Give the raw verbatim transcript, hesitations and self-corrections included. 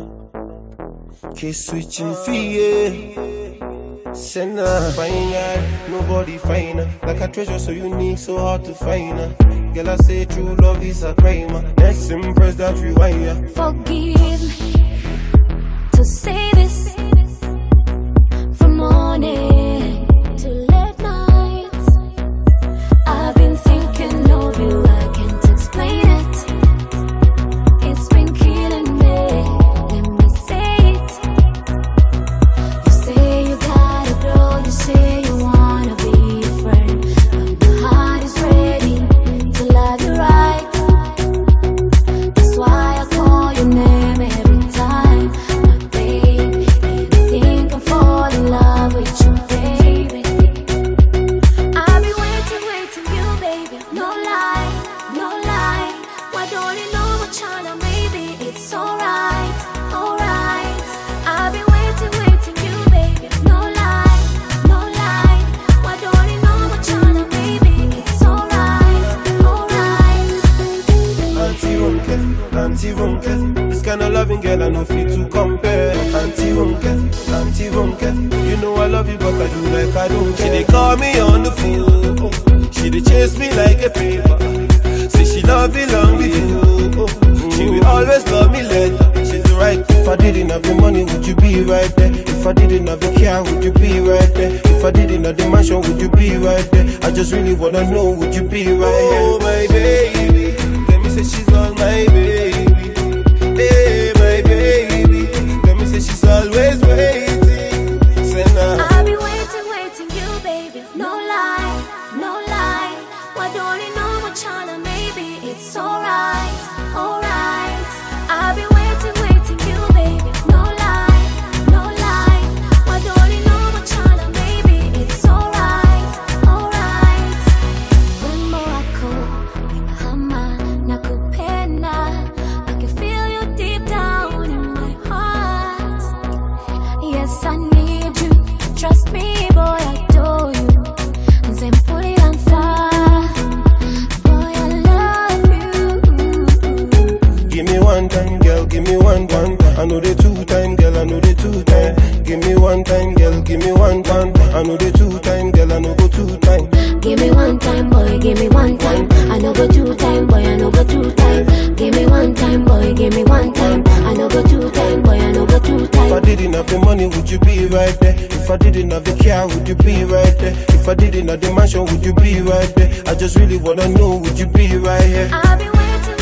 Keep switching fear. Senna, finer, nobody finer. Like a treasure so unique, so hard to find her. Girl, I say true love is a crime. Next impress that rewire. Forgive me to say this from morning to late nights. I've been thinking of you, I can't explain it. It's been killing me, let me say it. You say you got a girl, you say you wanna be a friend, but my heart is ready to love you right. That's why I call your name every time, my babe. And I think I'm falling in love with you, baby. I've been waiting, waiting you, baby. No lie, no lie. Why don't you know what China? Maybe it's alright, alright. I've been waiting, waiting you, baby. No lie, no lie. Why don't you know what China? Maybe it's alright, alright. Auntie Runke, Auntie Runke. This kind of loving girl I know fit to compare. Auntie Runke, Auntie Runke. You know I love you but I do like I don't care. She dey call me on the phone. She dey chase me like a paper. Say she love me long before. She will always love me later. She's right. If I didn't have the money, would you be right there? If I didn't have the car, would you be right there? If I didn't have the mansion, would you be right there? I just really wanna know, would you be right here? Oh my baby, let me say she's all my baby. Hey my baby, let me say she's always waiting. Say now. I've been waiting, waiting you, baby. No lie, no lie. Why don't you know what China? Maybe it's alright, alright. I've been waiting, waiting you, baby. No lie, no lie. Why don't you know what China? Maybe it's alright, alright. Wimbo wako inahama nakupenda. I can feel you deep down in my heart. Yes, I need you. Trust me, boy, I adore you. Then put it on fire. Boy, I love you. Give me one time, girl, give me one time. I know the two time, girl, I know the two time. Give me one time, girl, give me one time. I know the two time, girl, I know go two time. Give me one time, boy, give me one time. I know go two time, boy, I know go two time. Give me one time, boy, give me one time. I know go two time, boy, I know go two If I time. didn't have the money, would you be right there? If I didn't have the car, would you be right there? If I didn't have the mansion, would you be right there? I just really wanna know, would you be right here? I've been waiting,